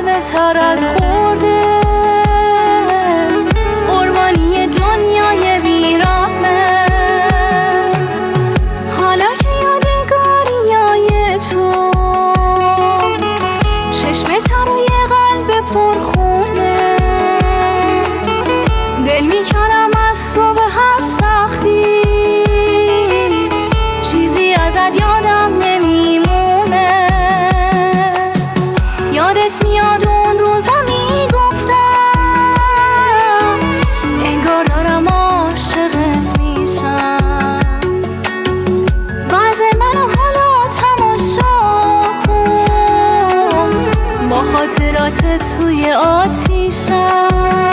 به ترک خورده، قربانی دنیای بیرحمه. حالا که یادگاریای تو چشم تروی قلب پرخونه، دل میکنم از تو به هر سختی، چیزی ازت یادم نمیمونه. یادت میاد اون روزا میگفتم، انگار دارم عاشقت میشم. وضع منو حالا تماشا کن، با خاطرات توی آتیشم.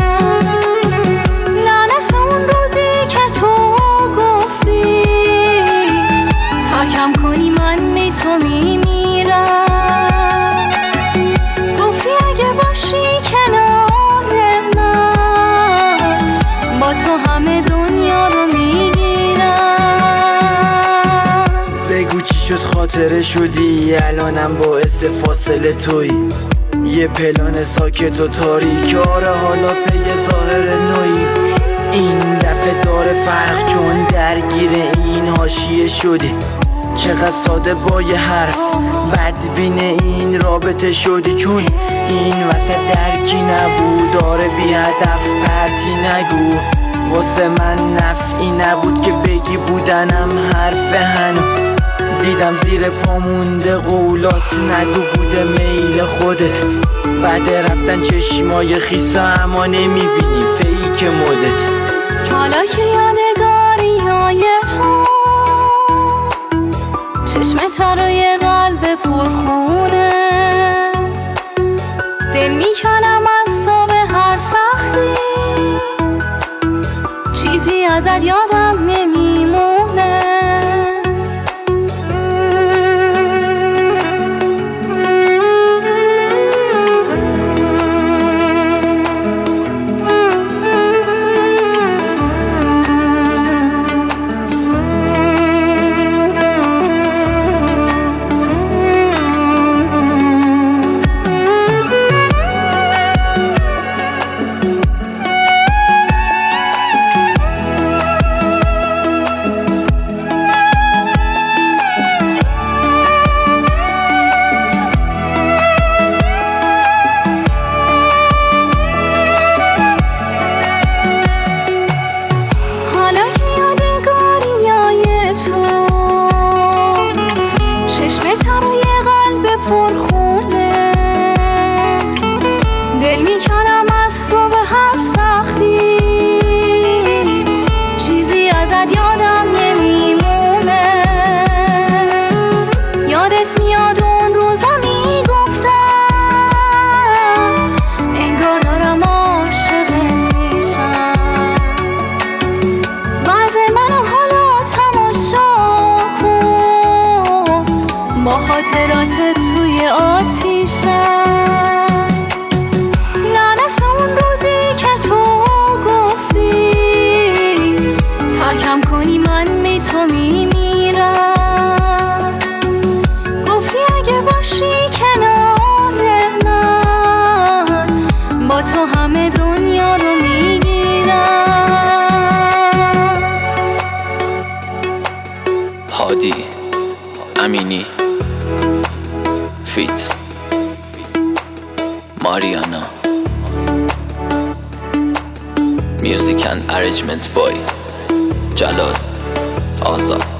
لعنت به اون روزی که تو گفتی ترکم کنی من بی تو میمیرم. گفتی اگه باشی کنار من، با تو همه دنیا رو میگیرم. بگو چی شد خاطره شدی الانم باعث فاصله توی. یه پلان ساکت و تاریک، آره حالا پی ظاهر نوعی. این دفعه داره فرق چون درگیر این حاشیه شدی. چقدر ساده با یه حرف بدبین این رابطه شدی، چون این وسط درکی نبود. داره بی هدف پرتی نگو، واسه من نفعی نبود که بگی بودنم حرف هنو. دیدم زیر پا مونده قولات، نگو بوده میل خودت. بعد رفتن چشمای خیسا اما نمیبینی فیک مدت. حالا که یادگاریای تو چشم تروی قلب پرخونه، دل میکنم از تو به هر سختی، چیزی ازت یادم نمیمونه. دل میکنم از تو به هر سختی، چیزی ازت یادم نمیمونه. یادت میاد اون روزا میگفتم، انگار دارم عاشقت میشم. وضع منو حالا تماشا کن، با خاطرات توی آتیشم. ترکم کنی من بی تو میمیرم. گفتی اگه باشی کنار من، با تو همه دنیا رو میگیرم. هادی امینی فیت ماریانا Music and Arrangement Boy جلال آزاد.